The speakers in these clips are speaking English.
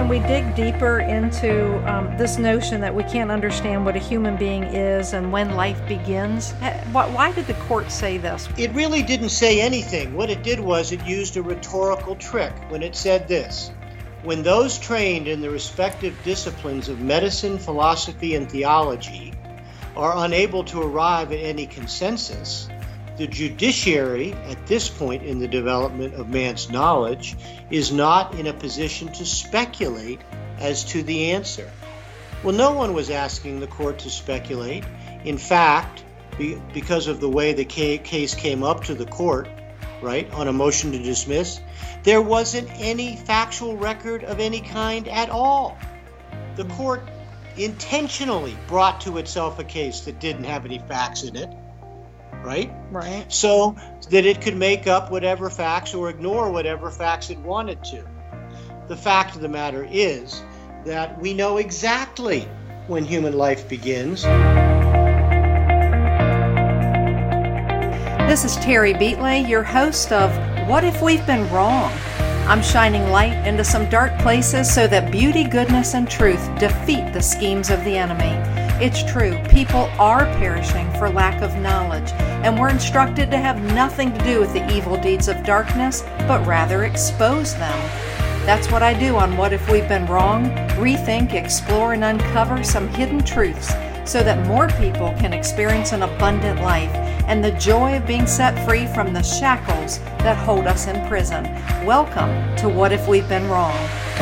Can we dig deeper into this notion that we can't understand what a human being is and when life begins? Why did the court say this? It really didn't say anything. What it did was it used a rhetorical trick when it said this: when those trained in the respective disciplines of medicine, philosophy, and theology are unable to arrive at any consensus, the judiciary, at this point in the development of man's knowledge, is not in a position to speculate as to the answer. Well, no one was asking the court to speculate. In fact, because of the way the case came up to the court, right, on a motion to dismiss, there wasn't any factual record of any kind at all. The court intentionally brought to itself a case that didn't have any facts in it. Right? So that it could make up whatever facts or ignore whatever facts it wanted to. The fact of the matter is that we know exactly when human life begins. This is Terry Beatley, your host of What If We've Been Wrong? I'm shining light into some dark places so that beauty, goodness, and truth defeat the schemes of the enemy. It's true, people are perishing for lack of knowledge, and we're instructed to have nothing to do with the evil deeds of darkness, but rather expose them. That's what I do on What If We've Been Wrong? Rethink, explore, and uncover some hidden truths so that more people can experience an abundant life and the joy of being set free from the shackles that hold us in prison. Welcome to What If We've Been Wrong?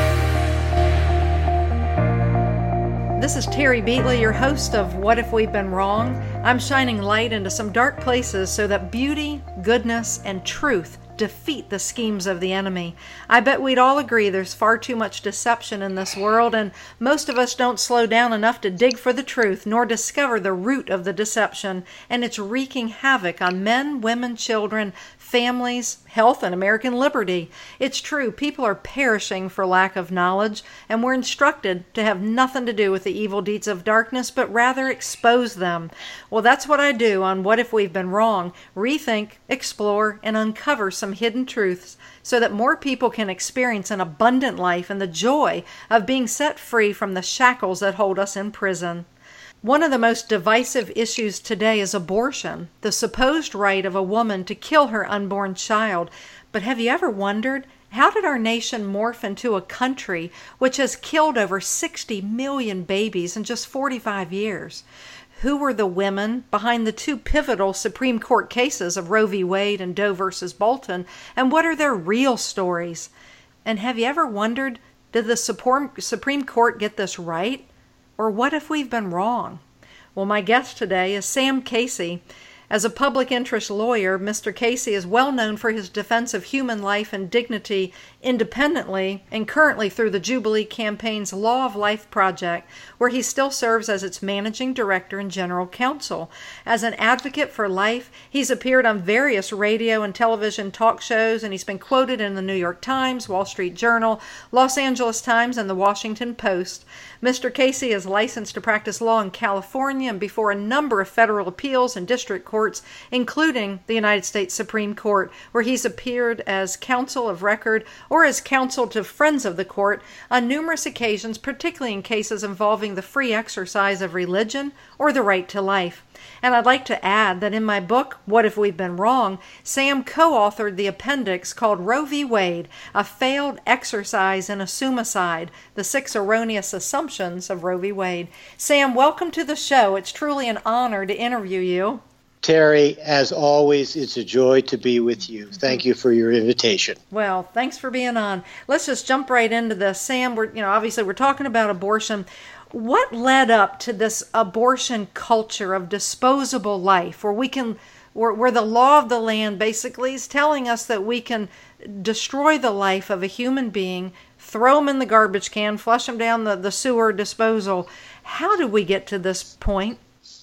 This is Terry Beatley, your host of What If We've Been Wrong? I'm shining light into some dark places so that beauty, goodness, and truth defeat the schemes of the enemy. I bet we'd all agree there's far too much deception in this world, and most of us don't slow down enough to dig for the truth nor discover the root of the deception, and it's wreaking havoc on men, women, children, families, health, and American liberty. It's true, people are perishing for lack of knowledge, and we're instructed to have nothing to do with the evil deeds of darkness, but rather expose them. Well, that's what I do on What If We've Been Wrong? Rethink, explore, and uncover some hidden truths so that more people can experience an abundant life and the joy of being set free from the shackles that hold us in prison. One of the most divisive issues today is abortion, the supposed right of a woman to kill her unborn child. But have you ever wondered, how did our nation morph into a country which has killed over 60 million babies in just 45 years? Who were the women behind the two pivotal Supreme Court cases of Roe v. Wade and Doe versus Bolton, and what are their real stories? And have you ever wondered, did the Supreme Court get this right? Or what if we've been wrong? Well, my guest today is Sam Casey. As a public interest lawyer, Mr. Casey is well known for his defense of human life and dignity independently and currently through the Jubilee Campaign's Law of Life project, where he still serves as its managing director and general counsel. As an advocate for life, he's appeared on various radio and television talk shows, and he's been quoted in the New York Times, Wall Street Journal, Los Angeles Times, and the Washington Post. Mr. Casey is licensed to practice law in California and before a number of federal appeals and district courts, including the United States Supreme Court, where he's appeared as counsel of record or as counsel to friends of the court on numerous occasions, particularly in cases involving the free exercise of religion or the right to life. And I'd like to add that in my book, What If We've Been Wrong?, Sam co-authored the appendix called Roe v. Wade, A Failed Exercise in Assumicide, the 6 Erroneous Assumptions of Roe v. Wade. Sam, welcome to the show. It's truly an honor to interview you. Terry, as always, it's a joy to be with you. Thank you for your invitation. Well, thanks for being on. Let's just jump right into this. Sam, obviously we're talking about abortion. What led up to this abortion culture of disposable life, where the law of the land basically is telling us that we can destroy the life of a human being, throw them in the garbage can, flush them down the sewer disposal? How did we get to this point?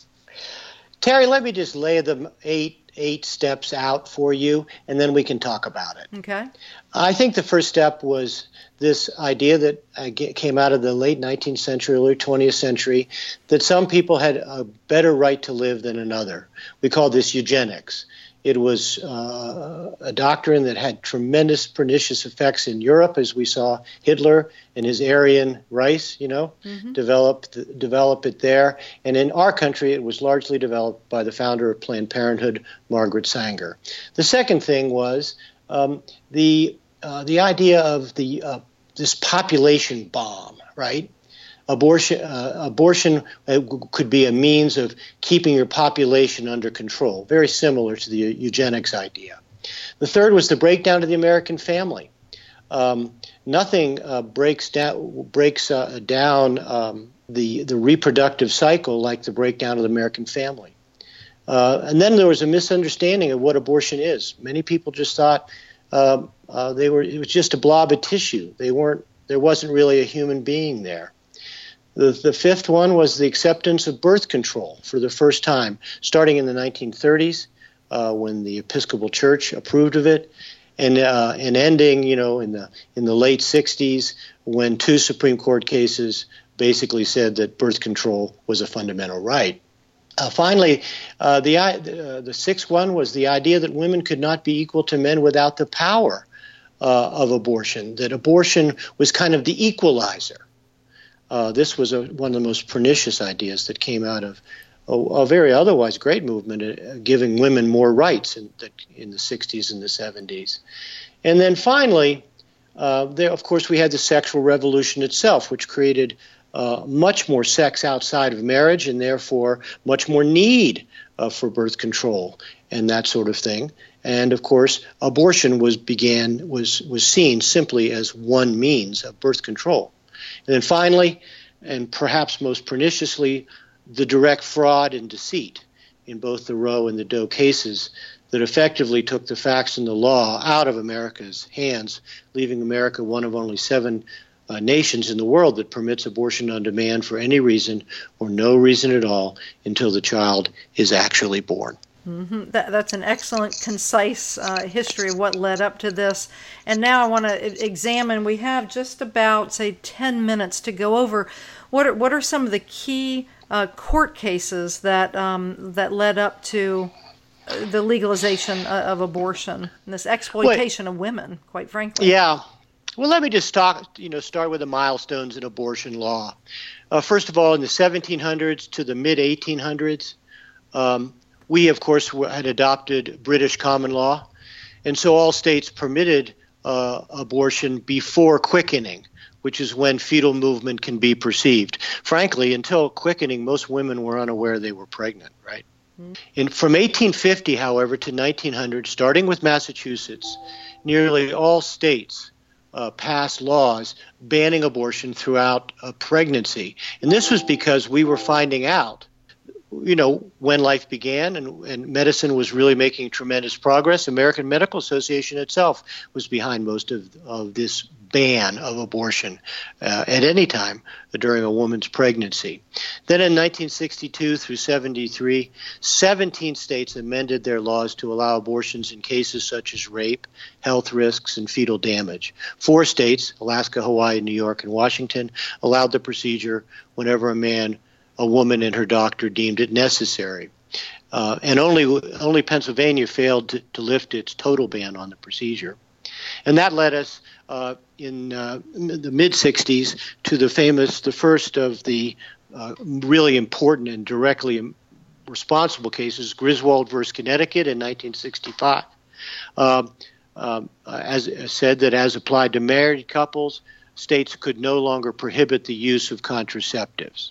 Terry, let me just lay them eight steps out for you, and then we can talk about it. Okay. I think the first step was this idea that came out of the late 19th century, early 20th century, that some people had a better right to live than another. We call this eugenics. It was a doctrine that had tremendous pernicious effects in Europe, as we saw Hitler and his Aryan race, develop it there. And in our country, it was largely developed by the founder of Planned Parenthood, Margaret Sanger. The second thing was the idea of this population bomb, right? Abortion could be a means of keeping your population under control, very similar to the eugenics idea. The third was the breakdown of the American family. Nothing breaks down the reproductive cycle like the breakdown of the American family. And then there was a misunderstanding of what abortion is. Many people just thought it was just a blob of tissue. There wasn't really a human being there. The fifth one was the acceptance of birth control for the first time, starting in the 1930s when the Episcopal Church approved of it, and ending, in the late 60s when 2 Supreme Court cases basically said that birth control was a fundamental right. Finally, the sixth one was the idea that women could not be equal to men without the power of abortion, that abortion was kind of the equalizer. This was one of the most pernicious ideas that came out of a very otherwise great movement giving women more rights in the 60s and the 70s. And then finally, of course, we had the sexual revolution itself, which created much more sex outside of marriage and therefore much more need for birth control and that sort of thing. And of course, abortion was seen simply as one means of birth control. And then finally, and perhaps most perniciously, the direct fraud and deceit in both the Roe and the Doe cases that effectively took the facts and the law out of America's hands, leaving America one of only 7 nations in the world that permits abortion on demand for any reason or no reason at all until the child is actually born. Mm-hmm. That's an excellent, concise history of what led up to this. And now I want to examine, we have just about, say, 10 minutes to go over what are some of the key court cases that led up to the legalization of abortion and this exploitation of women, quite frankly. Yeah. Well, let me just start with the milestones in abortion law. First of all, in the 1700s to the mid-1800s, we, of course, had adopted British common law, and so all states permitted abortion before quickening, which is when fetal movement can be perceived. Frankly, until quickening, most women were unaware they were pregnant, right? Mm-hmm. From 1850, however, to 1900, starting with Massachusetts, nearly all states passed laws banning abortion throughout pregnancy. And this was because we were finding out when life began and medicine was really making tremendous progress. American Medical Association itself was behind most of this ban of abortion at any time during a woman's pregnancy. Then in 1962 through 73, 17 states amended their laws to allow abortions in cases such as rape, health risks, and fetal damage. 4 states, Alaska, Hawaii, New York, and Washington, allowed the procedure whenever a woman and her doctor deemed it necessary. And only Pennsylvania failed to lift its total ban on the procedure. And that led us in the mid-60s to the first of the really important and directly responsible cases, Griswold versus Connecticut in 1965. As said that as applied to married couples, states could no longer prohibit the use of contraceptives.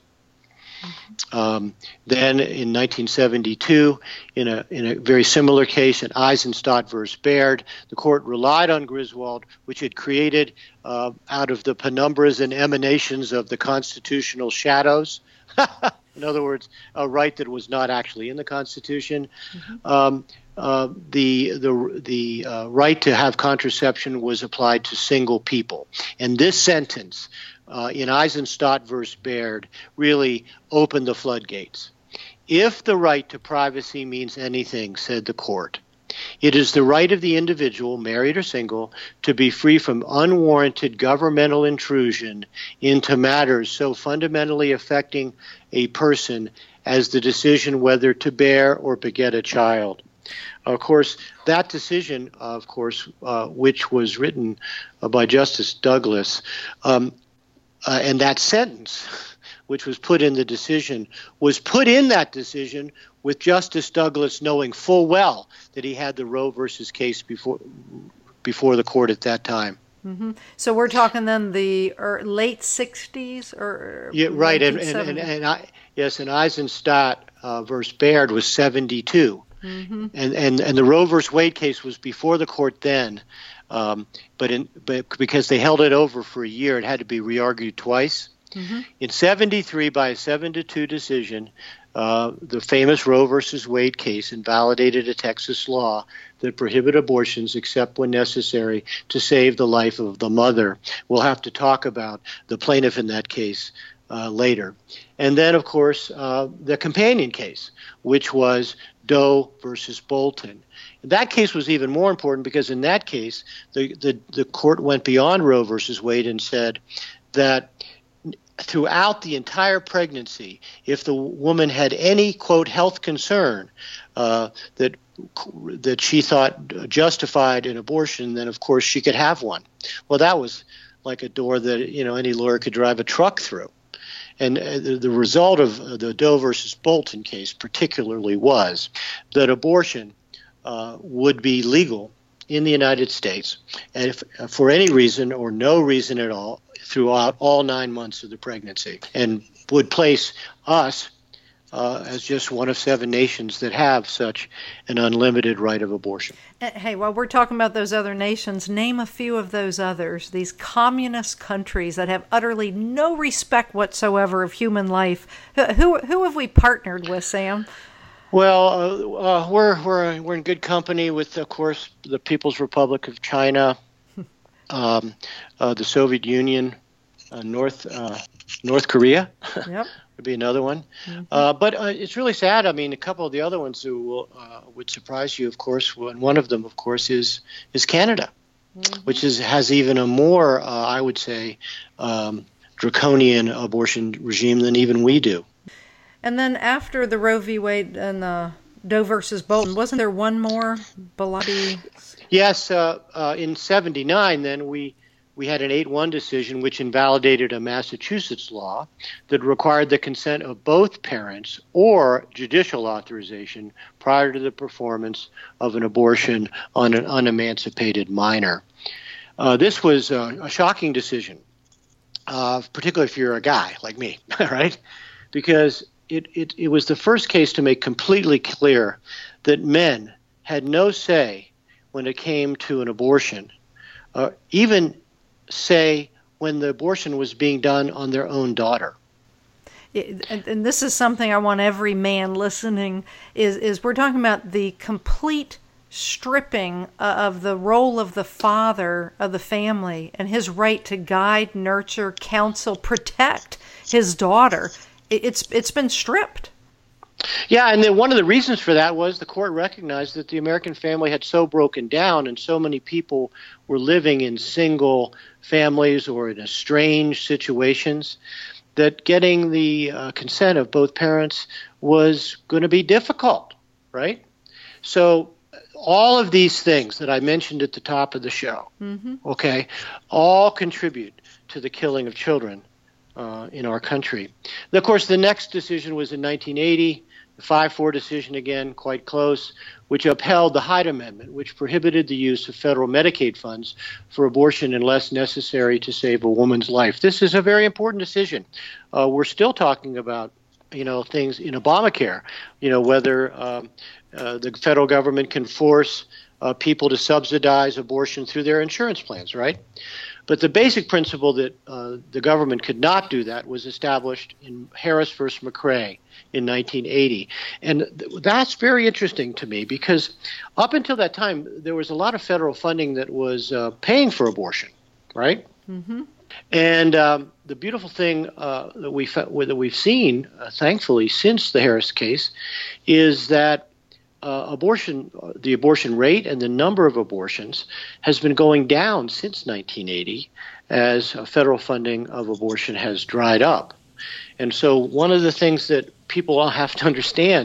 Then in 1972, in a very similar case, in Eisenstadt versus Baird, the court relied on Griswold, which had created out of the penumbras and emanations of the constitutional shadows. In other words, a right that was not actually in the Constitution. Mm-hmm. The right to have contraception was applied to single people, and this sentence in Eisenstadt versus Baird really opened the floodgates. If the right to privacy means anything, said the court, it is the right of the individual, married or single, to be free from unwarranted governmental intrusion into matters so fundamentally affecting a person as the decision whether to bear or beget a child. Of course, that decision, which was written by Justice Douglas, and that sentence, which was put in the decision, was put in that decision with Justice Douglas knowing full well that he had the Roe versus case before the court at that time. Mm-hmm. So we're talking then the late 60s or yeah, right, and Eisenstadt versus Baird was 72, mm-hmm. and the Roe versus Wade case was before the court then, but because they held it over for a year, it had to be re-argued twice. Mm-hmm. In 73, by a 7-2 decision, the famous Roe versus Wade case invalidated a Texas law that prohibited abortions except when necessary to save the life of the mother. We'll have to talk about the plaintiff in that case later. And then, of course, the companion case, which was Doe versus Bolton. That case was even more important because in that case, the court went beyond Roe versus Wade and said that throughout the entire pregnancy, if the woman had any, quote, health concern that she thought justified an abortion, then of course she could have one. Well, that was like a door that any lawyer could drive a truck through. And the result of the Doe versus Bolton case particularly was that abortion would be legal in the United States, and if for any reason or no reason at all, throughout all 9 months of the pregnancy, and would place us as just one of 7 nations that have such an unlimited right of abortion. Hey, while we're talking about those other nations, name a few of those others, these communist countries that have utterly no respect whatsoever of human life. Who have we partnered with, Sam? Well, we're in good company with, of course, the People's Republic of China, the Soviet Union, North Korea. Yep. Would be another one. Mm-hmm. But it's really sad. I mean, a couple of the other ones who would surprise you, of course, and one of them, of course, is Canada, mm-hmm. which has even a more, I would say, draconian abortion regime than even we do. And then after the Roe v. Wade and the Doe versus Bolton, wasn't there one more, Bilotti? Yes, in 79, then we had an 8-1 decision which invalidated a Massachusetts law that required the consent of both parents or judicial authorization prior to the performance of an abortion on an unemancipated minor. This was a shocking decision, particularly if you're a guy like me, right? Because it was the first case to make completely clear that men had no say when it came to an abortion, even say when the abortion was being done on their own daughter. And this is something I want every man listening, is we're talking about the complete stripping of the role of the father of the family and his right to guide, nurture, counsel, protect his daughter. It's been stripped. Yeah, and then one of the reasons for that was the court recognized that the American family had so broken down and so many people were living in single families or in estranged situations that getting the consent of both parents was going to be difficult, right? So all of these things that I mentioned at the top of the show, mm-hmm. okay, all contribute to the killing of children in our country. And of course, the next decision was in 1980, the 5-4 decision, again, quite close, which upheld the Hyde Amendment, which prohibited the use of federal Medicaid funds for abortion unless necessary to save a woman's life. This is a very important decision. We're still talking about, things in Obamacare, whether the federal government can force people to subsidize abortion through their insurance plans, right? But the basic principle that the government could not do that was established in Harris versus McRae in 1980. And that's very interesting to me because up until that time, there was a lot of federal funding that was paying for abortion, right? Mm-hmm. And the beautiful thing that we've seen, thankfully, since the Harris case is that the abortion rate and the number of abortions has been going down since 1980 as federal funding of abortion has dried up. And so one of the things that people all have to understand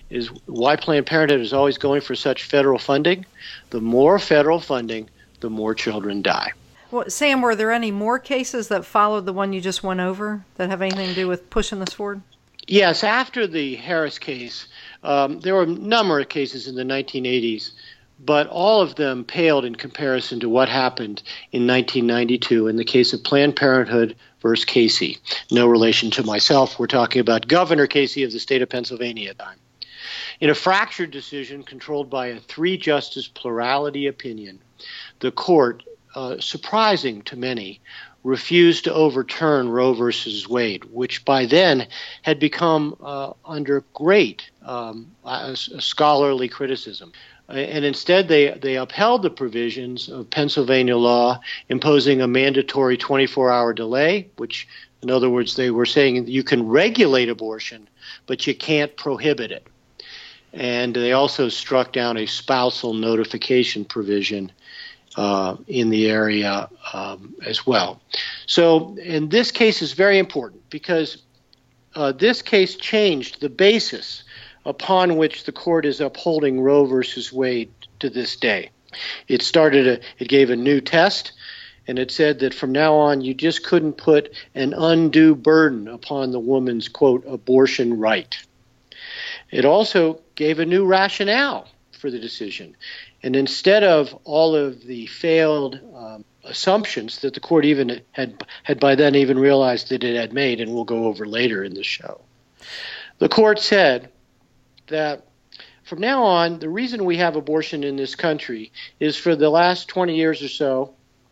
is why Planned Parenthood is always going for such federal funding. The more federal funding, the more children die. Well, Sam, were there any more cases that followed the one you just went over that have anything to do with pushing this forward? Yes, after the Harris case, there were a number of cases in the 1980s, but all of them paled in comparison to what happened in 1992 in the case of Planned Parenthood versus Casey. No relation to myself. We're talking about Governor Casey of the state of Pennsylvania at the time. In a fractured decision controlled by a 3-justice plurality opinion, the court, surprising to many, refused to overturn Roe versus Wade, which by then had become under great scholarly criticism. And instead, they upheld the provisions of Pennsylvania law imposing a mandatory 24-hour delay, which, in other words, they were saying you can regulate abortion, but you can't prohibit it. And they also struck down a spousal notification provision in the area as well. So, and this case is very important because this case changed the basis upon which the court is upholding Roe versus Wade to this day. It gave a new test, and it said that from now on you just couldn't put an undue burden upon the woman's, quote, abortion right. It also gave a new rationale for the decision. And instead of all of the failed assumptions that the court even had by then even realized that it had made, and we'll go over later in the show, the court said that from now on, the reason we have abortion in this country is for the last 20 years or so,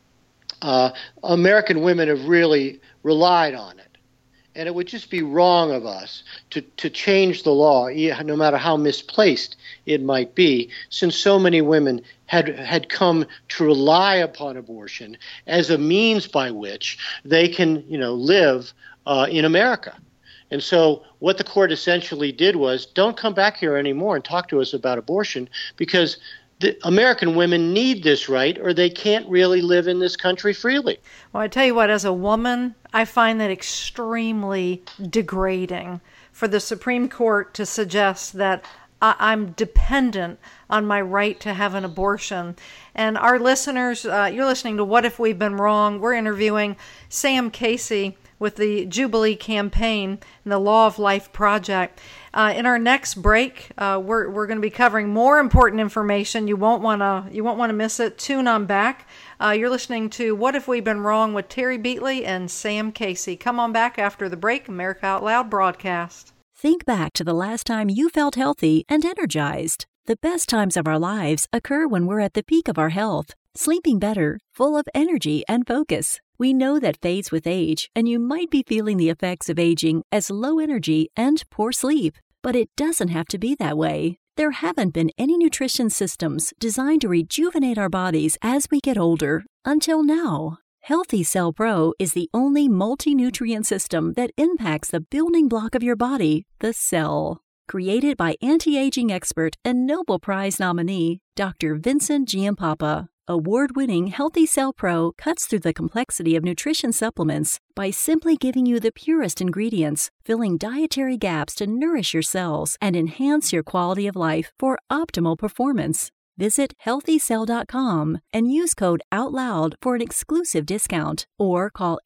American women have really relied on it. And it would just be wrong of us to change the law, no matter how misplaced it might be, since so many women had come to rely upon abortion as a means by which they can, live in America. And so what the court essentially did was, don't come back here anymore and talk to us about abortion, because the American women need this right, or they can't really live in this country freely. Well, I tell you what, as a woman, I find that extremely degrading for the Supreme Court to suggest that I'm dependent on my right to have an abortion. And our listeners, you're listening to What If We've Been Wrong? We're interviewing Sam Casey with the Jubilee Campaign and the Law of Life Project. In our next break, we're going to be covering more important information. You won't want to miss it. Tune on back. You're listening to What If We've Been Wrong with Terry Beatley and Sam Casey. Come on back after the break. America Out Loud broadcast. Think back to the last time you felt healthy and energized. The best times of our lives occur when we're at the peak of our health, sleeping better, full of energy and focus. We know that fades with age, and you might be feeling the effects of aging as low energy and poor sleep. But it doesn't have to be that way. There haven't been any nutrition systems designed to rejuvenate our bodies as we get older until now. Healthy Cell Pro is the only multi-nutrient system that impacts the building block of your body, the cell. Created by anti-aging expert and Nobel Prize nominee, Dr. Vincent Giampapa. Award-winning Healthy Cell Pro cuts through the complexity of nutrition supplements by simply giving you the purest ingredients, filling dietary gaps to nourish your cells and enhance your quality of life for optimal performance. Visit HealthyCell.com and use code OUTLOUD for an exclusive discount, or call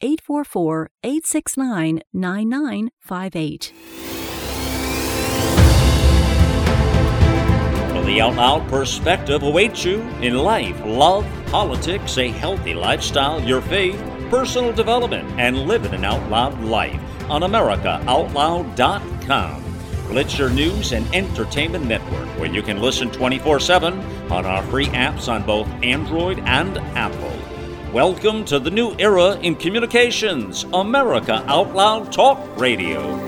844-869-9958. The Out Loud perspective awaits you in life, love, politics, a healthy lifestyle, your faith, personal development, and living an out loud life on AmericaOutloud.com. Well, it's your news and entertainment network where you can listen 24/7 on our free apps on both Android and Apple. Welcome to the new era in communications, America Out Loud Talk Radio.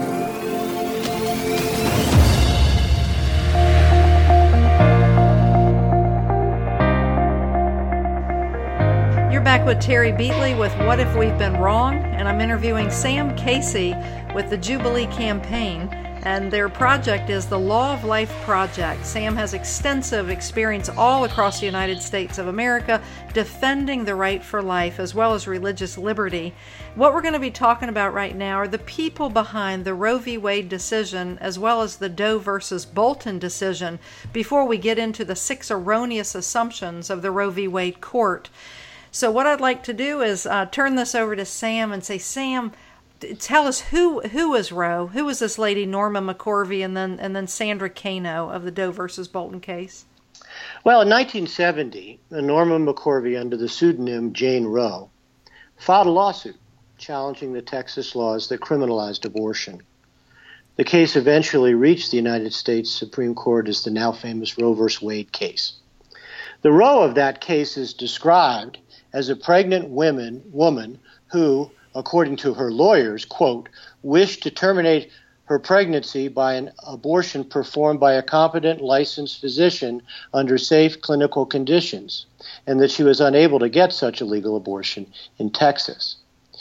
Back with Terry Beatley with What If We've Been Wrong? And I'm interviewing Sam Casey with the Jubilee Campaign. and their project is the Law of Life Project. Sam has extensive experience all across the United States of America defending the right for life as well as religious liberty. What we're going to be talking about right now are the people behind the Roe v. Wade decision as well as the Doe versus Bolton decision before we get into the 6 erroneous assumptions of the Roe v. Wade court. So what I'd like to do is turn this over to Sam and say, Sam, tell us who is Roe? Who is this lady Norma McCorvey and then Sandra Cano of the Doe versus Bolton case? Well, in 1970, Norma McCorvey, under the pseudonym Jane Roe, filed a lawsuit challenging the Texas laws that criminalized abortion. The case eventually reached the United States Supreme Court as the now famous Roe v. Wade case. The Roe of that case is described as a pregnant woman who, according to her lawyers, quote, wished to terminate her pregnancy by an abortion performed by a competent licensed physician under safe clinical conditions, and that she was unable to get such a legal abortion in Texas.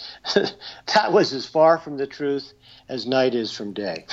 That was as far from the truth as night is from day.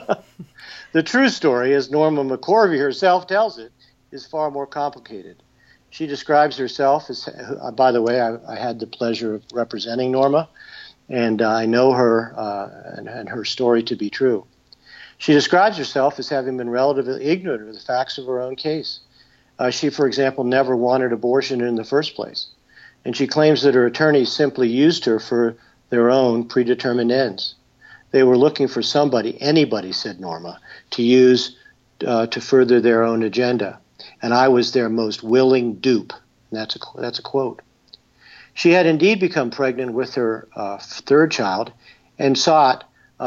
The true story, as Norma McCorvey herself tells it, is far more complicated. She describes herself as, by the way, I had the pleasure of representing Norma, and I know her and her story to be true. She describes herself as having been relatively ignorant of the facts of her own case. She, for example, never wanted abortion in the first place, and she claims that her attorneys simply used her for their own predetermined ends. They were looking for anybody, said Norma, to use to further their own agenda, and I was their most willing dupe. And that's a quote. She had indeed become pregnant with her third child and sought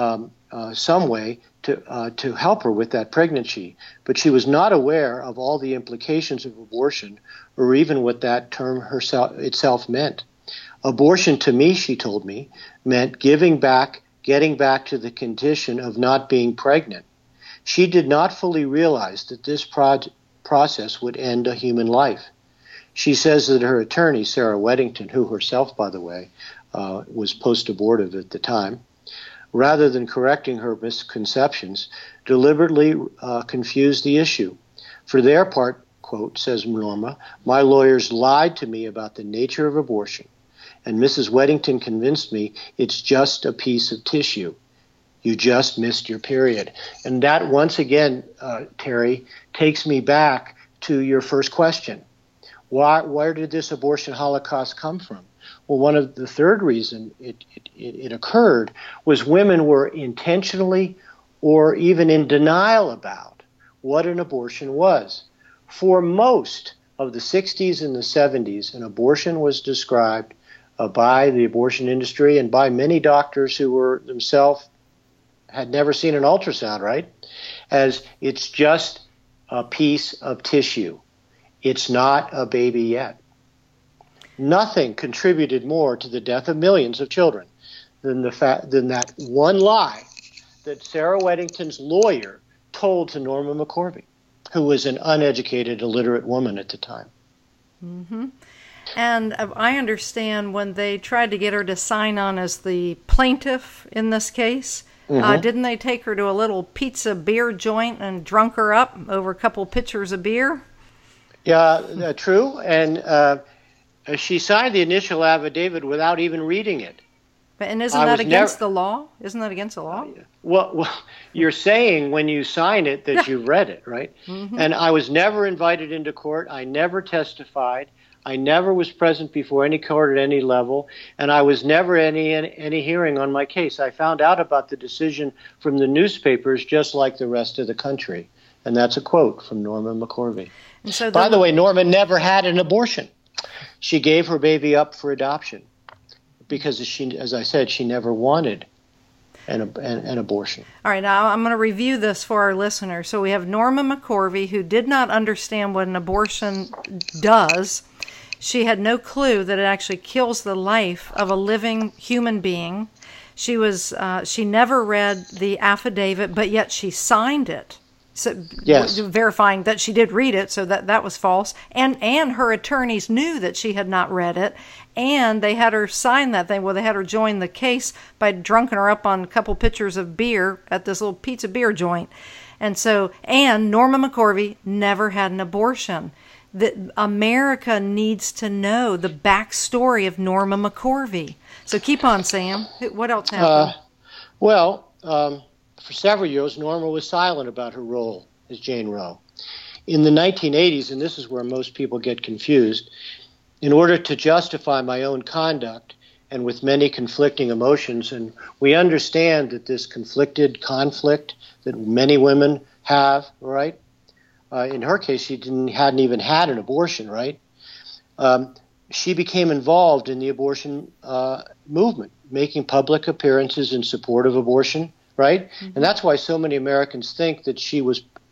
some way to help her with that pregnancy, but she was not aware of all the implications of abortion or even what that term itself meant. Abortion to me, she told me, meant getting back to the condition of not being pregnant. She did not fully realize that this process would end a human life. She says that her attorney, Sarah Weddington, who herself, by the way, was post-abortive at the time, rather than correcting her misconceptions, deliberately confused the issue. For their part, quote, says Norma, my lawyers lied to me about the nature of abortion, and Mrs. Weddington convinced me it's just a piece of tissue. You just missed your period. And that, once again, Terry, takes me back to your first question. Where did this abortion holocaust come from? Well, one of the third reason it occurred was women were intentionally or even in denial about what an abortion was. For most of the 60s and the 70s, an abortion was described by the abortion industry and by many doctors who were themselves had never seen an ultrasound, right? As it's just a piece of tissue. It's not a baby yet. Nothing contributed more to the death of millions of children than that one lie that Sarah Weddington's lawyer told to Norma McCorvey, who was an uneducated, illiterate woman at the time. Mm-hmm. And I understand when they tried to get her to sign on as the plaintiff in this case, didn't they take her to a little pizza beer joint and drunk her up over a couple pitchers of beer? Yeah, true. And she signed the initial affidavit without even reading it. And isn't that against the law? Isn't that against the law? Well, you're saying when you sign it that you've read it, right? Mm-hmm. And I was never invited into court. I never testified. I never was present before any court at any level, and I was never any hearing on my case. I found out about the decision from the newspapers just like the rest of the country. And that's a quote from Norma McCorvey. And so by the way, Norma never had an abortion. She gave her baby up for adoption because, as I said, she never wanted an abortion. All right, now I'm going to review this for our listeners. So we have Norma McCorvey, who did not understand what an abortion does. She had no clue that it actually kills the life of a living human being. She never read the affidavit, but yet she signed it. Yes. verifying that she did read it, so that was false. And her attorneys knew that she had not read it, and they had her sign that thing. Well, they had her join the case by drunking her up on a couple pitchers of beer at this little pizza beer joint. And Norma McCorvey never had an abortion. America needs to know the backstory of Norma McCorvey. So keep on, Sam. What else happened? For several years, Norma was silent about her role as Jane Roe. In the 1980s, and this is where most people get confused, in order to justify my own conduct and with many conflicting emotions, and we understand that this conflict that many women have, right? In her case, she hadn't even had an abortion, right? She became involved in the abortion movement, making public appearances in support of abortion, right? Mm-hmm. And that's why so many Americans think that she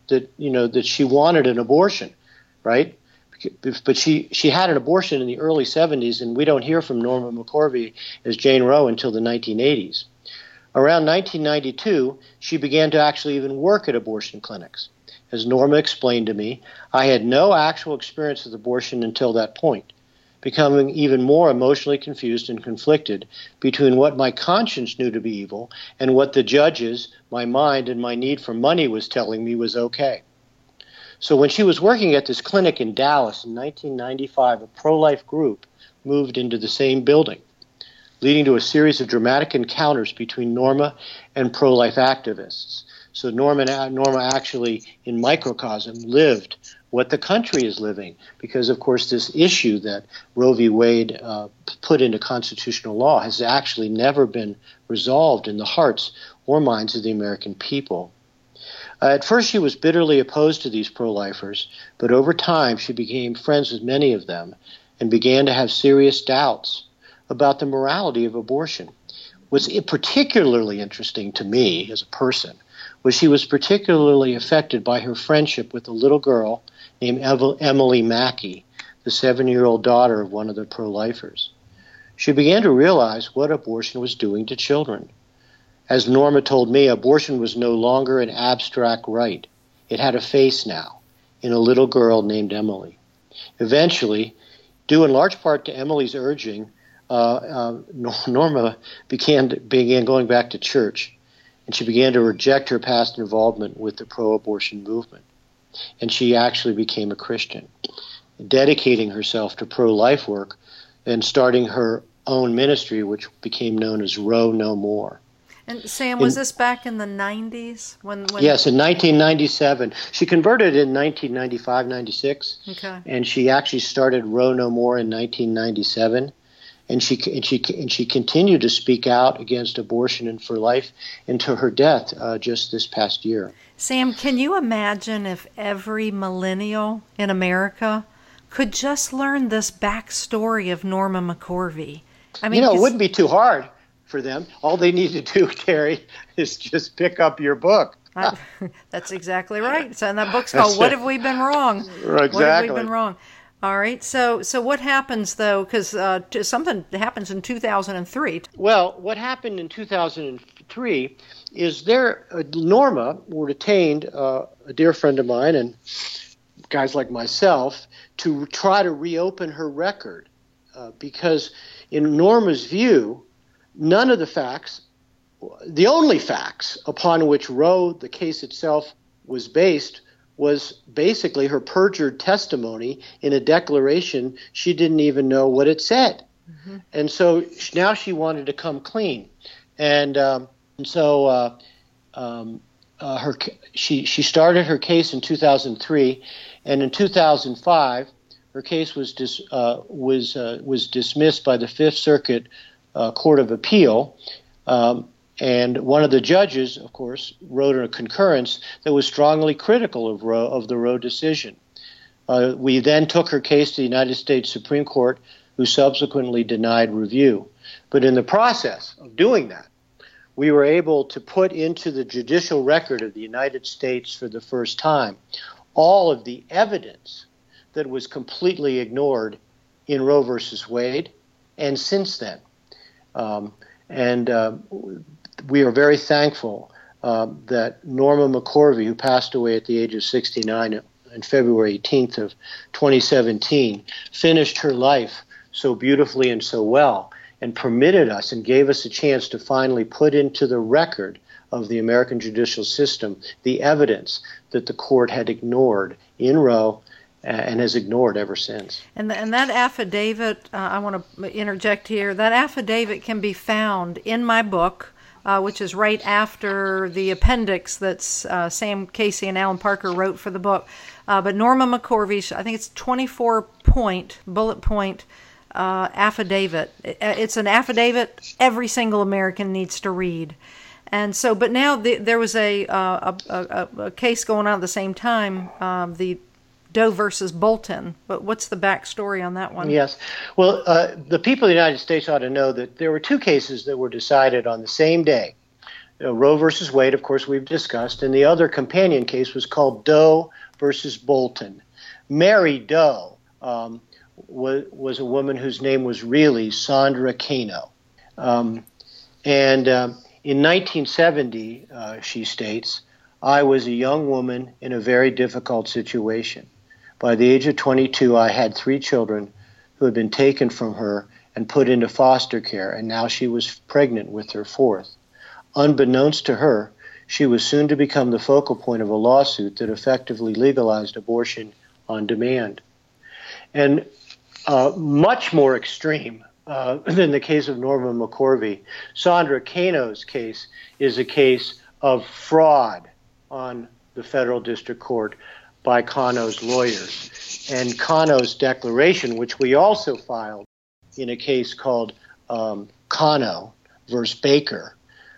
wanted an abortion, right? But she had an abortion in the early 70s, and we don't hear from Norma McCorvey as Jane Roe until the 1980s. Around 1992, she began to actually even work at abortion clinics. As Norma explained to me, I had no actual experience with abortion until that point, becoming even more emotionally confused and conflicted between what my conscience knew to be evil and what the judges, my mind, and my need for money was telling me was okay. So when she was working at this clinic in Dallas in 1995, a pro-life group moved into the same building, leading to a series of dramatic encounters between Norma and pro-life activists. So Norma actually, in microcosm, lived what the country is living, because, of course, this issue that Roe v. Wade put into constitutional law has actually never been resolved in the hearts or minds of the American people. At first, she was bitterly opposed to these pro-lifers, but over time, she became friends with many of them and began to have serious doubts about the morality of abortion. What's particularly interesting to me as a person was she was particularly affected by her friendship with a little girl named Emily Mackey, the 7-year-old daughter of one of the pro-lifers. She began to realize what abortion was doing to children. As Norma told me, abortion was no longer an abstract right. It had a face now, in a little girl named Emily. Eventually, due in large part to Emily's urging, Norma began going back to church, and she began to reject her past involvement with the pro-abortion movement. And she actually became a Christian, dedicating herself to pro-life work and starting her own ministry, which became known as Roe No More. And Sam, was this back in the 90s? Yes, in 1997. She converted in 1995-96, okay. And she actually started Roe No More in 1997. And she continued to speak out against abortion and for life until her death just this past year. Sam, can you imagine if every millennial in America could just learn this backstory of Norma McCorvey? I mean, it wouldn't be too hard for them. All they need to do, Terry, is just pick up your book. That's exactly right. So, and that book's called "What Have We Been Wrong?" Exactly. What have we been wrong? All right. So what happens, though, because something happens in 2003. Well, what happened in 2003 is Norma retained a dear friend of mine and guys like myself to try to reopen her record because in Norma's view, none of the facts, the only facts upon which Roe, the case itself, was based was basically her perjured testimony in a declaration she didn't even know what it said. Mm-hmm. And so now she wanted to come clean. She started her case in 2003, and in 2005 her case was dismissed by the Fifth Circuit Court of Appeal. And one of the judges, of course, wrote a concurrence that was strongly critical of the Roe decision. We then took her case to the United States Supreme Court, who subsequently denied review. But in the process of doing that, we were able to put into the judicial record of the United States for the first time all of the evidence that was completely ignored in Roe versus Wade and since then. We are very thankful that Norma McCorvey, who passed away at the age of 69 on February 18th of 2017, finished her life so beautifully and so well, and permitted us and gave us a chance to finally put into the record of the American judicial system the evidence that the court had ignored in Roe and has ignored ever since. And that affidavit, I want to interject here, that affidavit can be found in my book, which is right after the appendix that Sam Casey and Alan Parker wrote for the book. But Norma McCorvey, I think it's 24-point, bullet point affidavit. It's an affidavit every single American needs to read. And so, but now there was a case going on at the same time, the Doe versus Bolton. But what's the backstory on that one? Yes. Well, the people of the United States ought to know that there were two cases that were decided on the same day. Roe versus Wade, of course, we've discussed, and the other companion case was called Doe versus Bolton. Mary Doe was a woman whose name was really Sandra Cano. In 1970, she states, I was a young woman in a very difficult situation. By the age of 22, I had 3 children who had been taken from her and put into foster care, and now she was pregnant with her 4th. Unbeknownst to her, she was soon to become the focal point of a lawsuit that effectively legalized abortion on demand. And much more extreme than the case of Norma McCorvey, Sandra Cano's case is a case of fraud on the federal district court by Cano's lawyers. And Cano's declaration, which we also filed in a case called Cano versus Baker,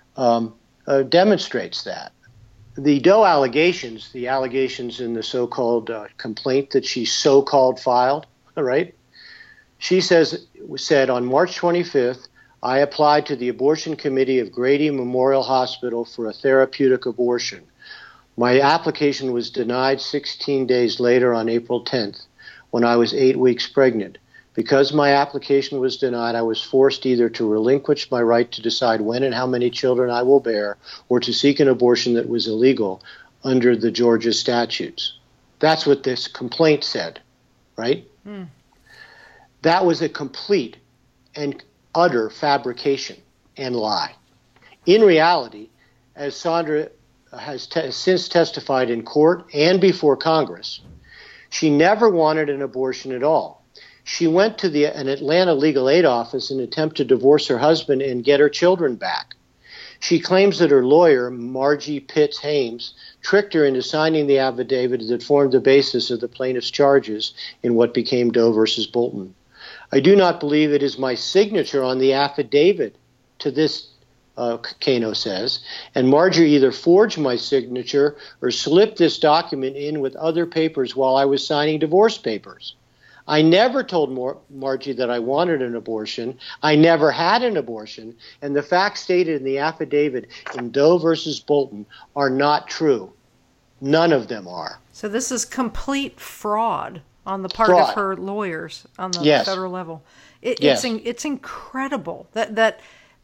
demonstrates that. The Doe allegations, the allegations in the so-called complaint that she so-called filed, right? She said on March 25th, I applied to the abortion committee of Grady Memorial Hospital for a therapeutic abortion. My application was denied 16 days later on April 10th, when I was 8 weeks pregnant. Because my application was denied, I was forced either to relinquish my right to decide when and how many children I will bear, or to seek an abortion that was illegal under the Georgia statutes. That's what this complaint said, right? Mm. That was a complete and utter fabrication and lie. In reality, as Sandra has since testified in court and before Congress, she never wanted an abortion at all. She went to an Atlanta legal aid office in an attempt to divorce her husband and get her children back. She claims that her lawyer, Margie Pitts Hames, tricked her into signing the affidavit that formed the basis of the plaintiff's charges in what became Doe versus Bolton. I do not believe it is my signature on the affidavit to this, Cano says, and Margie either forged my signature or slipped this document in with other papers while I was signing divorce papers. I never told Margie that I wanted an abortion. I never had an abortion, and the facts stated in the affidavit in Doe versus Bolton are not true. None of them are. So this is complete fraud on the part of her lawyers on the federal level. It's incredible that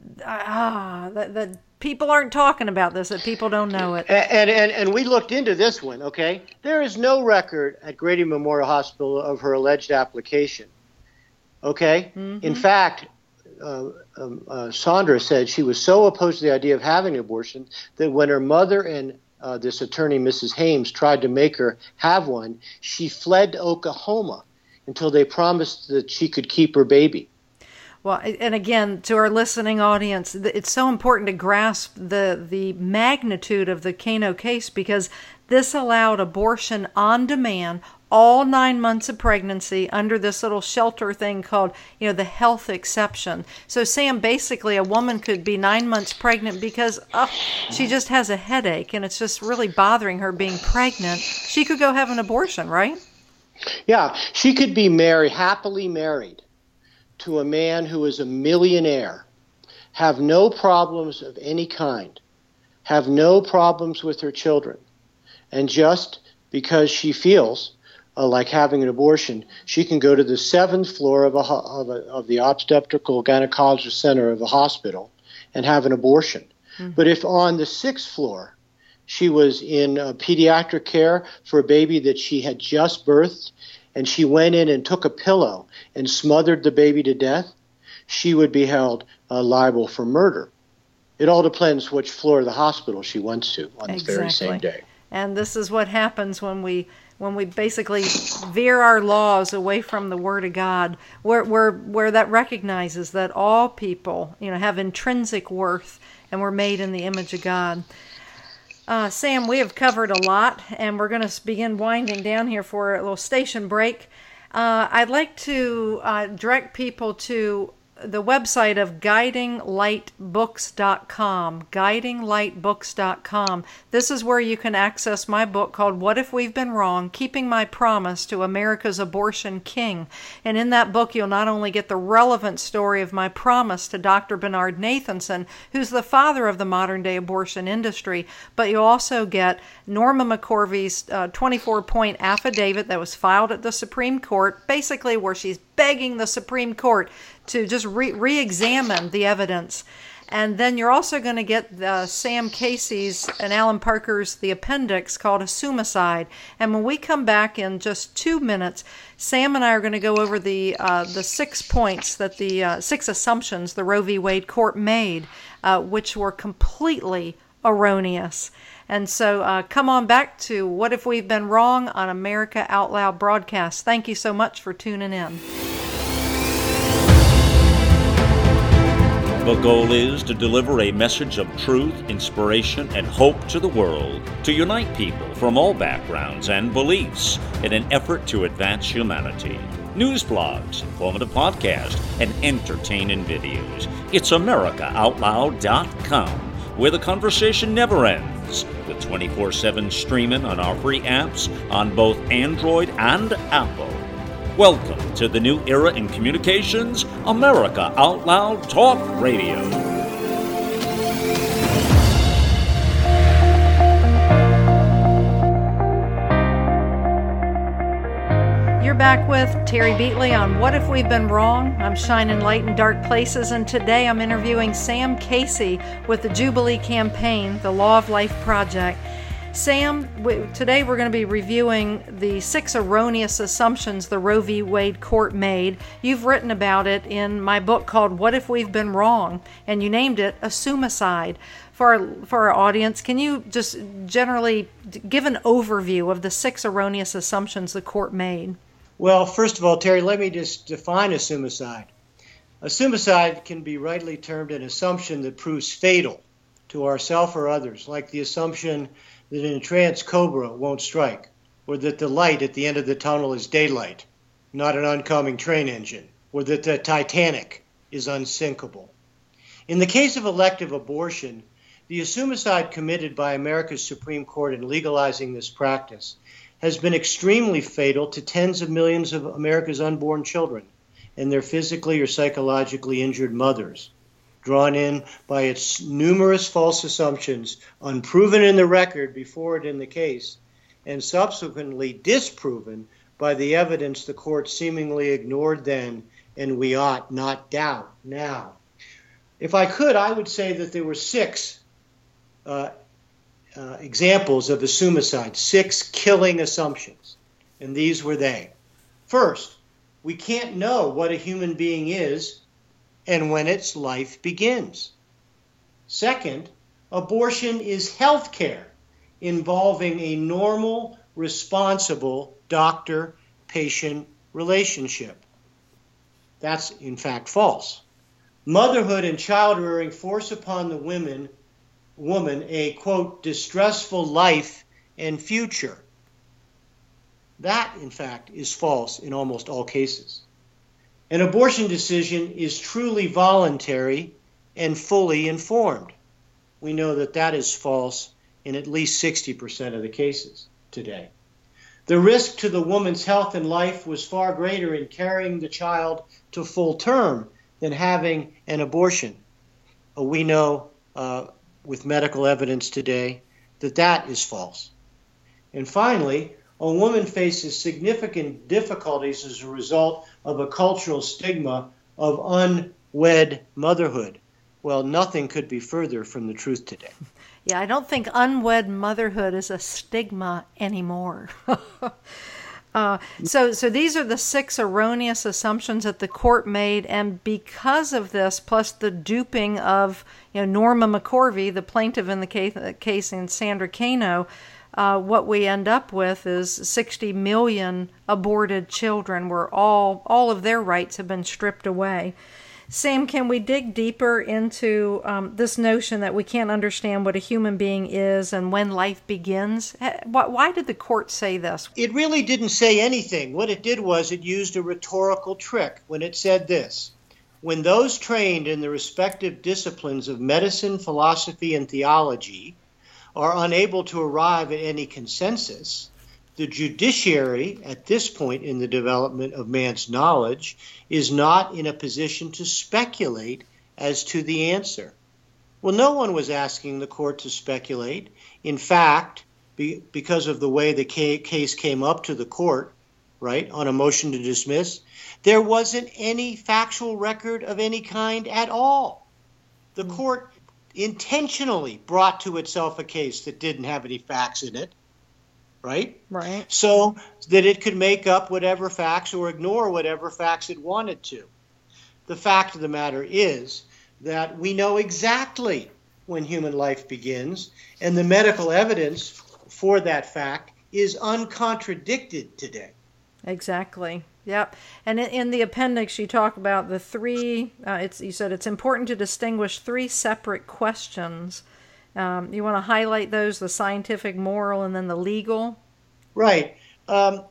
people aren't talking about this, that people don't know it. And we looked into this one, okay? There is no record at Grady Memorial Hospital of her alleged application, okay? Mm-hmm. In fact, Sandra said she was so opposed to the idea of having an abortion that when her mother and this attorney, Mrs. Hames, tried to make her have one, she fled to Oklahoma until they promised that she could keep her baby. Well, and again, to our listening audience, it's so important to grasp the magnitude of the Cano case, because this allowed abortion on demand all 9 months of pregnancy under this little shelter thing called, the health exception. So, Sam, basically a woman could be 9 months pregnant because she just has a headache and it's just really bothering her being pregnant. She could go have an abortion, right? Yeah, she could be happily married to a man who is a millionaire, have no problems of any kind, have no problems with her children, and just because she feels like having an abortion, she can go to the 7th floor of the obstetrical gynecologist center of a hospital and have an abortion. But if on the 6th floor she was in pediatric care for a baby that she had just birthed, and she went in and took a pillow and smothered the baby to death, she would be held liable for murder. It all depends which floor of the hospital she went to on the very same day. And this is what happens when we basically veer our laws away from the Word of God, where that recognizes that all people, have intrinsic worth and we're made in the image of God. Sam, we have covered a lot, and we're going to begin winding down here for a little station break. I'd like to direct people to the website of guidinglightbooks.com, guidinglightbooks.com. This is where you can access my book called What If We've Been Wrong? Keeping My Promise to America's Abortion King. And in that book, you'll not only get the relevant story of my promise to Dr. Bernard Nathanson, who's the father of the modern-day abortion industry, but you'll also get Norma McCorvey's 24-point affidavit that was filed at the Supreme Court, basically where she's begging the Supreme Court to just re-examine the evidence. And then you're also going to get Sam Casey's and Alan Parker's The Appendix called Assumicide. And when we come back in just 2 minutes, Sam and I are going to go over the 6 points that the 6 assumptions the Roe v. Wade court made, which were completely erroneous. And so come on back to What If We've Been Wrong on America Out Loud broadcast. Thank you so much for tuning in. The goal is to deliver a message of truth, inspiration, and hope to the world, to unite people from all backgrounds and beliefs in an effort to advance humanity. News blogs, informative podcasts, and entertaining videos. It's AmericaOutloud.com, where the conversation never ends, with 24/7 streaming on our free apps on both Android and Apple. Welcome to the new era in communications, America Out Loud Talk Radio. You're back with Terry Beatley on What If We've Been Wrong? I'm shining light in dark places, and today I'm interviewing Sam Casey with the Jubilee Campaign, the Law of Life Project. Sam, today we're going to be reviewing the 6 erroneous assumptions the Roe v. Wade court made. You've written about it in my book called What If We've Been Wrong? And you named it Assumicide. For our audience, can you just generally give an overview of the 6 erroneous assumptions the court made? Well, first of all, Terry, let me just define assumicide. Assumicide can be rightly termed an assumption that proves fatal to ourselves or others, like the assumption that an entranced cobra won't strike, or that the light at the end of the tunnel is daylight, not an oncoming train engine, or that the Titanic is unsinkable. In the case of elective abortion, the assumicide committed by America's Supreme Court in legalizing this practice has been extremely fatal to tens of millions of America's unborn children and their physically or psychologically injured mothers, drawn in by its numerous false assumptions, unproven in the record before it in the case, and subsequently disproven by the evidence the court seemingly ignored then and we ought not doubt now. If I could, I would say that there were 6 examples of assumicide, 6 killing assumptions, and these were they. First, we can't know what a human being is and when its life begins. Second, abortion is health care involving a normal, responsible doctor-patient relationship. That's, in fact, false. Motherhood and child rearing force upon the woman a, quote, distressful life and future. That, in fact, is false in almost all cases. An abortion decision is truly voluntary and fully informed. We know that that is false in at least 60% of the cases today. The risk to the woman's health and life was far greater in carrying the child to full term than having an abortion. We know with medical evidence today that that is false. And finally, a woman faces significant difficulties as a result of a cultural stigma of unwed motherhood. Well, nothing could be further from the truth today. Yeah, I don't think unwed motherhood is a stigma anymore. So these are the 6 erroneous assumptions that the court made, and because of this, plus the duping of Norma McCorvey, the plaintiff in the case, and Sandra Cano, what we end up with is 60 million aborted children, where all of their rights have been stripped away. Sam, can we dig deeper into this notion that we can't understand what a human being is and when life begins? Why did the court say this? It really didn't say anything. What it did was it used a rhetorical trick when it said this. When those trained in the respective disciplines of medicine, philosophy, and theology are unable to arrive at any consensus, the judiciary, at this point in the development of man's knowledge, is not in a position to speculate as to the answer. Well, no one was asking the court to speculate. In fact, because of the way the case came up to the court, right, on a motion to dismiss, there wasn't any factual record of any kind at all. The court intentionally brought to itself a case that didn't have any facts in it. Right? So that it could make up whatever facts or ignore whatever facts it wanted to. The fact of the matter is that we know exactly when human life begins, and the medical evidence for that fact is uncontradicted today. Exactly. Yep. And in the appendix, you talk about the 3, you said it's important to distinguish 3 separate questions. You want to highlight those, the scientific, moral, and then the legal? Right. The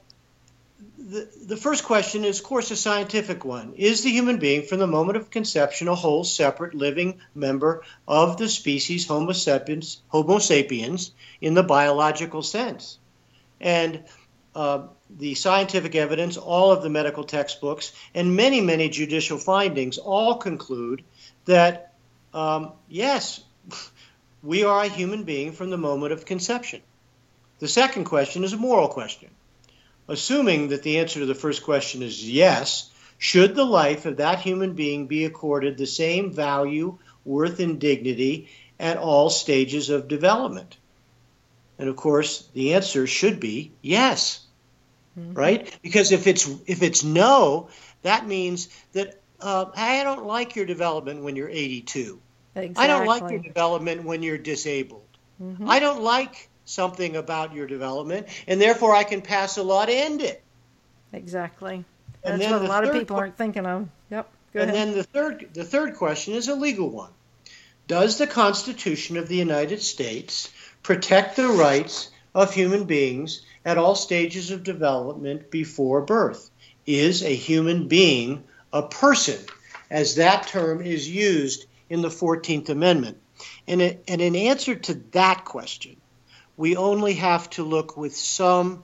first question is, of course, a scientific one. Is the human being, from the moment of conception, a whole, separate, living member of the species Homo sapiens in the biological sense? And the scientific evidence, all of the medical textbooks, and many, many judicial findings all conclude that, yes, we are a human being from the moment of conception. The second question is a moral question. Assuming that the answer to the first question is yes, should the life of that human being be accorded the same value, worth, and dignity at all stages of development? And of course, the answer should be yes, right? Because if it's no, that means that I don't like your development when you're 82. Exactly. I don't like your development when you're disabled. I don't like something about your development, and therefore I can pass a law to end it. Exactly. And That's what a lot of people aren't thinking of. Yep. Go ahead. And then the third question is a legal one. Does the Constitution of the United States protect the rights of human beings at all stages of development before birth? Is a human being a person, as that term is used in the 14th Amendment? And in answer to that question, we only have to look with some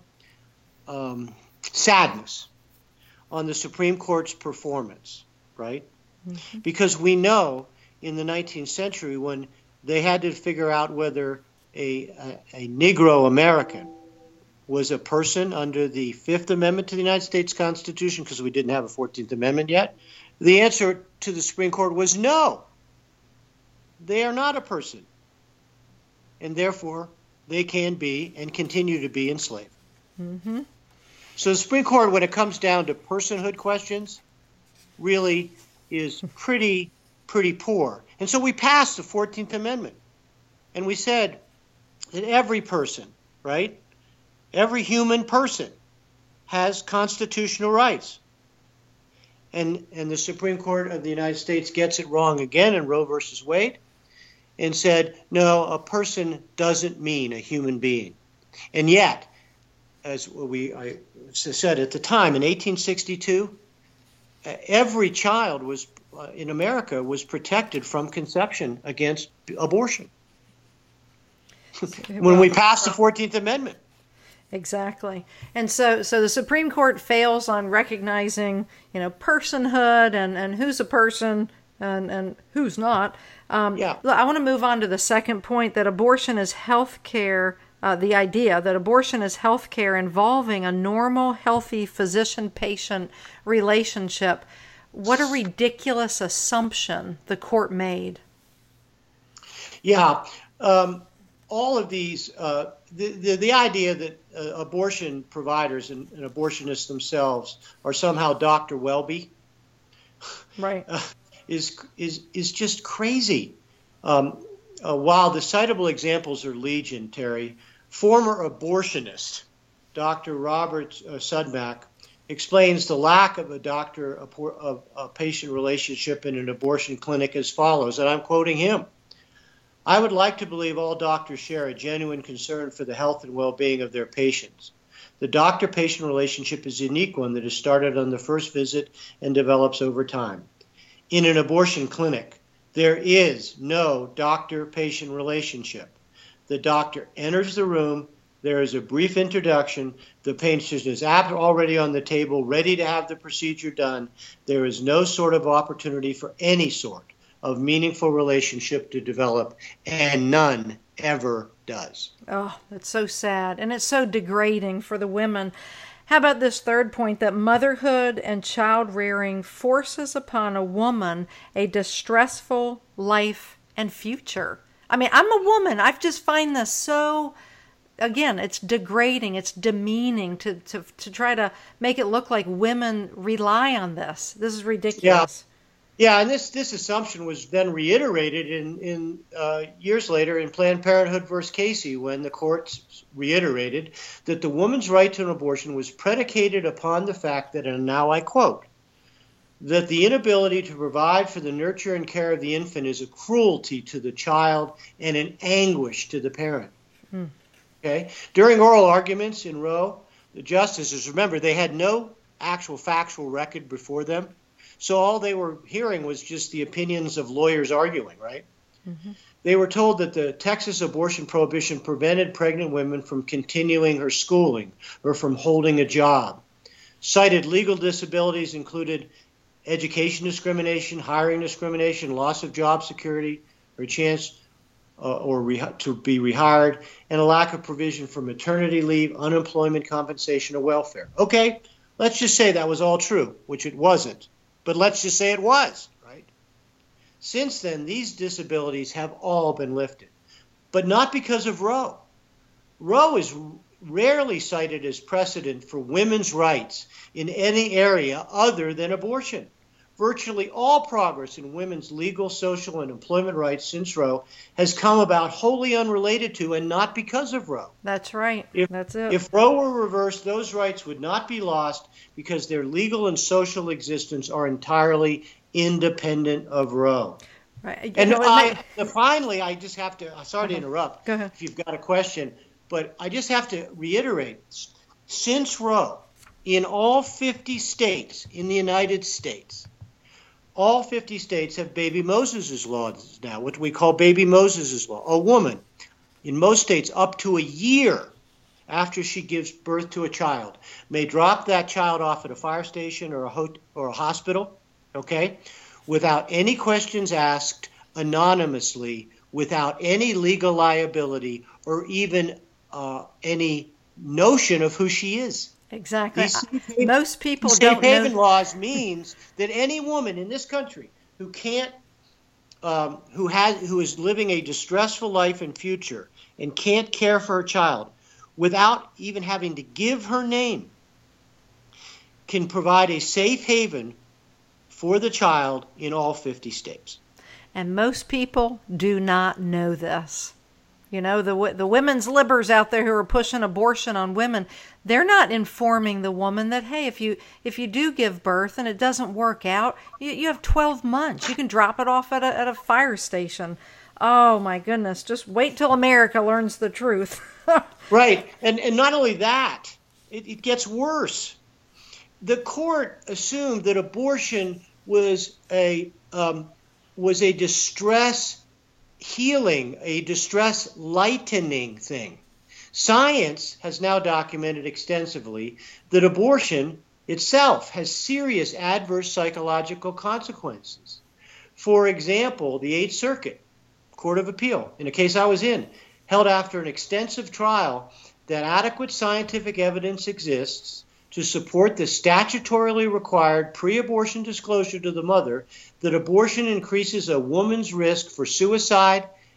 sadness on the Supreme Court's performance, right? Because we know in the 19th century, when they had to figure out whether a Negro American was a person under the Fifth Amendment to the United States Constitution, because we didn't have a 14th Amendment yet, the answer to the Supreme Court was no. They are not a person. And therefore, they can be and continue to be enslaved. So the Supreme Court, when it comes down to personhood questions, really is pretty poor. And so we passed the 14th Amendment. And we said that every person, right, every human person has constitutional rights. And the Supreme Court of the United States gets it wrong again in Roe versus Wade and said, no, a person doesn't mean a human being. And yet, as I said at the time, in 1862, every child in America was protected from conception against abortion when we passed the 14th Amendment. Exactly. And so the Supreme Court fails on recognizing, personhood and who's a person and who's not. I want to move on to the second point, that abortion is health care, the idea that abortion is health care involving a normal, healthy physician-patient relationship. What a ridiculous assumption the court made. Yeah. All of these, the idea that abortion providers and abortionists themselves are somehow Dr. Welby, right, is just crazy. While the citable examples are legion, Terry, former abortionist Dr. Robert Sudmak explains the lack of a doctor-patient relationship in an abortion clinic as follows, and I'm quoting him. I would like to believe all doctors share a genuine concern for the health and well-being of their patients. The doctor-patient relationship is a unique one that is started on the first visit and develops over time. In an abortion clinic, there is no doctor-patient relationship. The doctor enters the room, there is a brief introduction, the patient is already on the table, ready to have the procedure done. There is no sort of opportunity for any sort of meaningful relationship to develop, and none ever does. Oh, that's so sad, and it's so degrading for the women. How about this third point, that motherhood and child rearing forces upon a woman a distressful life and future? I mean, I'm a woman. I just find this so, again, it's degrading, it's demeaning to try to make it look like women rely on this. This is ridiculous. Yeah, and this assumption was then reiterated in years later in Planned Parenthood versus Casey, when the courts reiterated that the woman's right to an abortion was predicated upon the fact that, and now I quote, that the inability to provide for the nurture and care of the infant is a cruelty to the child and an anguish to the parent. Okay? During oral arguments in Roe, the justices, remember, they had no actual factual record before them. So all they were hearing was just the opinions of lawyers arguing, right? Mm-hmm. They were told that the Texas abortion prohibition prevented pregnant women from continuing her schooling or from holding a job. Cited legal disabilities included education discrimination, hiring discrimination, loss of job security or chance to be rehired, and a lack of provision for maternity leave, unemployment compensation, or welfare. Okay, let's just say that was all true, which it wasn't. But let's just say it was, right? Since then, these disabilities have all been lifted, but not because of Roe. Roe is rarely cited as precedent for women's rights in any area other than abortion. Virtually all progress in women's legal, social, and employment rights since Roe has come about wholly unrelated to and not because of Roe. That's right. That's it. If Roe were reversed, those rights would not be lost because their legal and social existence are entirely independent of Roe. Right. Finally, I just have to, sorry to interrupt. Go ahead. If you've got a question, but I just have to reiterate, since Roe, in all 50 states in the United States, all 50 states have baby Moses' laws now, what we call baby Moses' law. A woman, in most states, up to a year after she gives birth to a child, may drop that child off at a fire station or a hospital, okay, without any questions asked, anonymously, without any legal liability or even any notion of who she is. Exactly. Most people don't know. Safe haven laws means that any woman in this country who can't, who is living a distressful life and future and can't care for her child without even having to give her name, can provide a safe haven for the child in all 50 states. And most people do not know this. You know, the women's libbers out there who are pushing abortion on women, they're not informing the woman that, hey, if you do give birth and it doesn't work out, you have 12 months. You can drop it off at a fire station. Oh, my goodness. Just wait till America learns the truth. Right. And not only that, it gets worse. The court assumed that abortion was a distress healing, a distress lightening thing. Science has now documented extensively that abortion itself has serious adverse psychological consequences. For example, the Eighth Circuit Court of Appeal, in a case I was in, held after an extensive trial that adequate scientific evidence exists to support the statutorily required pre-abortion disclosure to the mother that abortion increases a woman's risk for suicide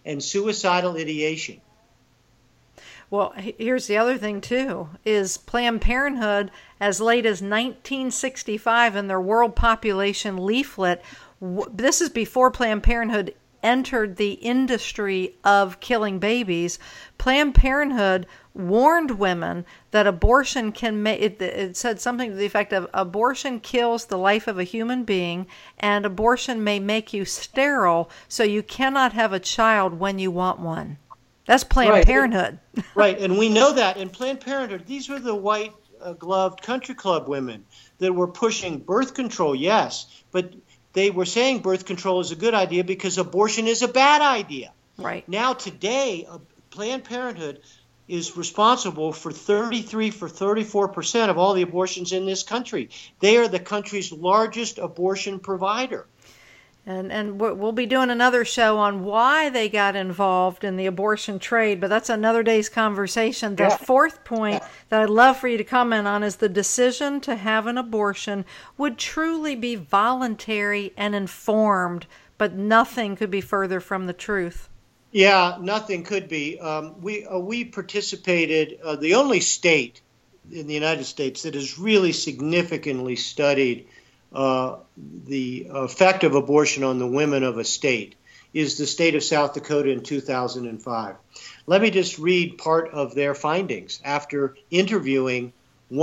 and suicidal ideation. Well, here's the other thing, too, is Planned Parenthood, as late as 1965 in their World Population Leaflet, this is before Planned Parenthood entered the industry of killing babies. Planned Parenthood warned women that abortion can make, it said something to the effect of, abortion kills the life of a human being, and abortion may make you sterile, so you cannot have a child when you want one. That's Planned Parenthood. Right, and we know that in Planned Parenthood, these were the white gloved country club women that were pushing birth control, yes, but they were saying birth control is a good idea because abortion is a bad idea. Right. Now today, Planned Parenthood is responsible for 34% of all the abortions in this country. They are the country's largest abortion provider. And we'll be doing another show on why they got involved in the abortion trade, but that's another day's conversation. The fourth point that I'd love for you to comment on is the decision to have an abortion would truly be voluntary and informed, but nothing could be further from the truth. Yeah, nothing could be. We participated, the only state in the United States that has really significantly studied the effect of abortion on the women of a state is the state of South Dakota in 2005. Let me just read part of their findings after interviewing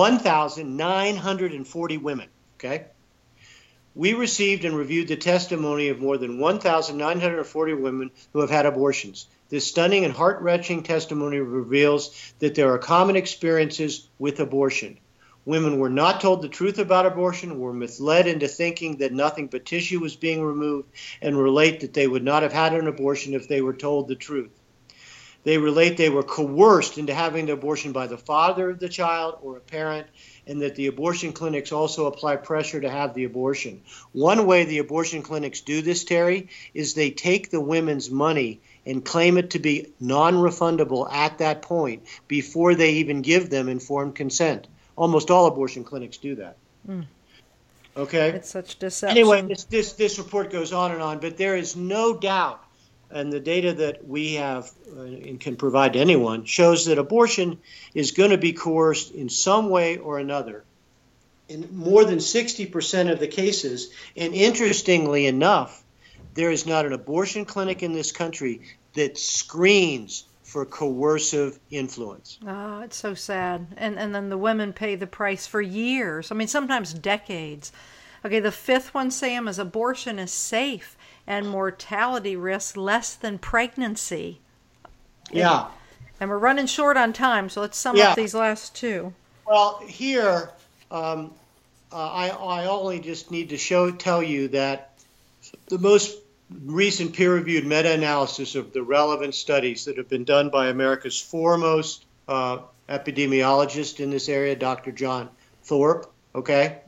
1,940 women, okay? We received and reviewed the testimony of more than 1,940 women who have had abortions. This stunning and heart-wrenching testimony reveals that there are common experiences with abortion. Women were not told the truth about abortion, were misled into thinking that nothing but tissue was being removed, and relate that they would not have had an abortion if they were told the truth. They relate they were coerced into having the abortion by the father of the child or a parent, and that the abortion clinics also apply pressure to have the abortion. One way the abortion clinics do this, Terry, is they take the women's money and claim it to be non-refundable at that point before they even give them informed consent. Almost all abortion clinics do that. Okay? It's such deception. Anyway, this report goes on, but there is no doubt, and the data that we have and can provide to anyone shows that abortion is going to be coerced in some way or another in more than 60% of the cases. And interestingly enough, there is not an abortion clinic in this country that screens for coercive influence. Oh, it's so sad. And then the women pay the price for years. I mean, sometimes decades. Okay, the fifth one, Sam, is abortion is safe and mortality risk less than pregnancy. Yeah. And we're running short on time, so let's sum up these last two. Well, here, I only just need to tell you that the most recent peer-reviewed meta-analysis of the relevant studies that have been done by America's foremost epidemiologist in this area, Dr. John Thorpe, okay,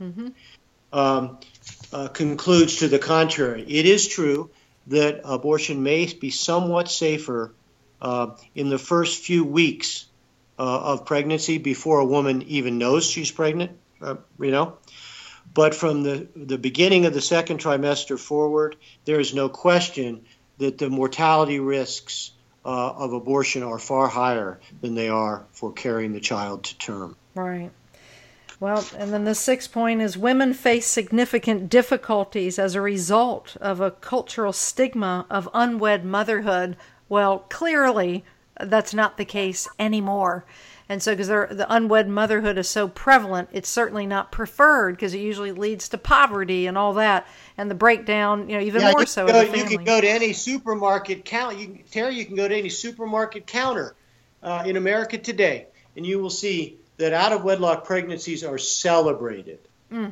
concludes to the contrary. It is true that abortion may be somewhat safer in the first few weeks of pregnancy before a woman even knows she's pregnant, But from the beginning of the second trimester forward, there is no question that the mortality risks of abortion are far higher than they are for carrying the child to term. Right. Well, and then the sixth point is women face significant difficulties as a result of a cultural stigma of unwed motherhood. Well, clearly that's not the case anymore. And so because the unwed motherhood is so prevalent, it's certainly not preferred because it usually leads to poverty and all that, and the breakdown, even more so in the family. You can go to any supermarket counter. Terry, you can go to any supermarket counter in America today, and you will see that out-of-wedlock pregnancies are celebrated.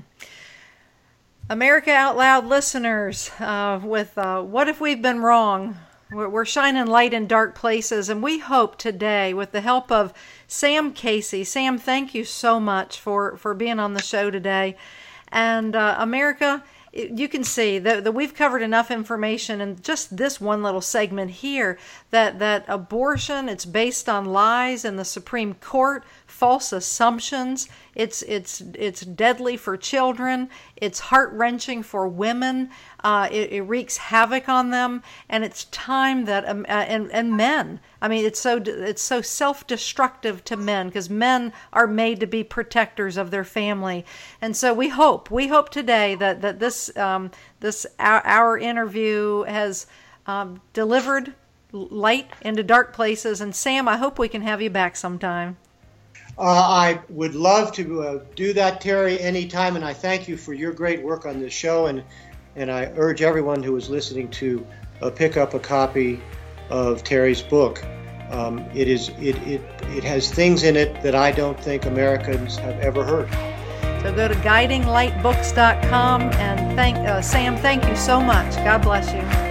America Out Loud listeners, with What If We've Been Wrong? We're shining light in dark places, and we hope today, with the help of Sam Casey. Sam, thank you so much for being on the show today. And America, you can see that we've covered enough information in just this one little segment here that abortion, it's based on lies in the Supreme Court, false assumptions. It's deadly for children. It's heart-wrenching for women. It wreaks havoc on them, and it's time that and men. I mean, it's so self-destructive to men, because men are made to be protectors of their family. And so we hope today that this our interview has delivered light into dark places. And Sam, I hope we can have you back sometime. I would love to do that, Terry, anytime, and I thank you for your great work on this show, and I urge everyone who is listening to pick up a copy of Terry's book. It has things in it that I don't think Americans have ever heard. So go to guidinglightbooks.com, and Sam, thank you so much. God bless you.